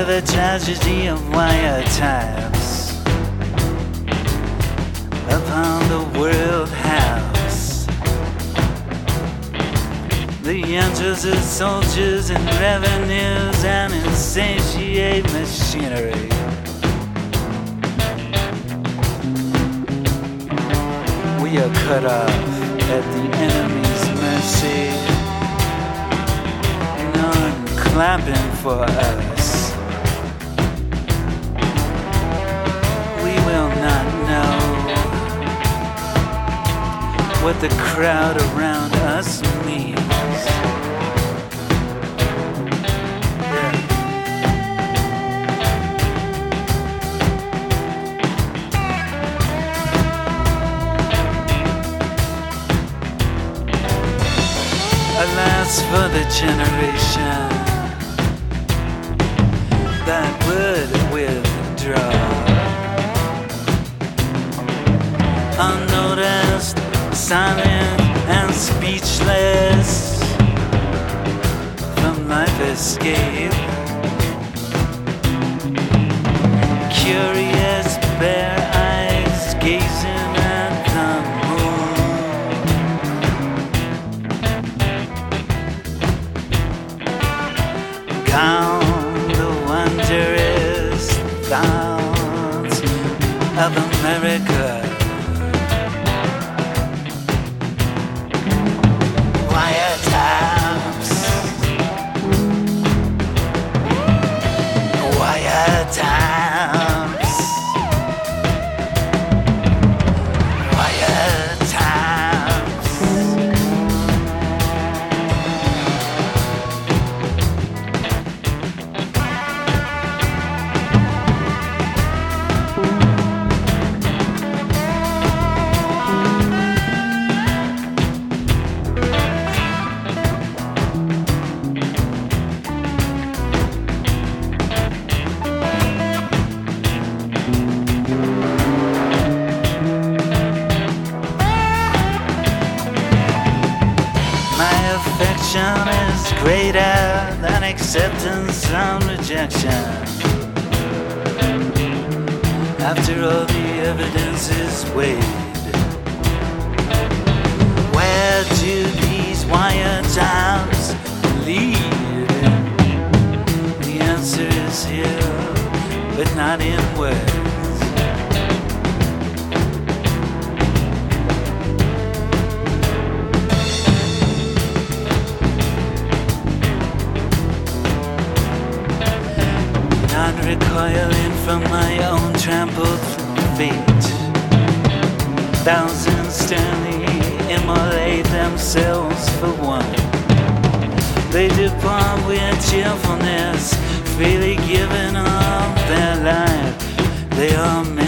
hear the tragedy of wiretaps upon the world house. The angels are soldiers and revenues and insatiate machinery. We are cut off at the enemy's mercy. None clapping for us. We will not know what the crowd around us means. Alas for the generation that would withdraw, unnoticed, silent and speechless from life escape. Curious bare eyes gazing at the moon. Count the wondrous thoughts of America. Wiretaps, wiretaps, wiretaps. Affection is greater than acceptance and rejection. After all the evidence is weighed, where do these wiretaps lead? The answer is here, but not in words. Not recoiling from my own trampled fate. Thousands sternly immolate themselves for one. They depart with cheerfulness, freely giving up their life. They are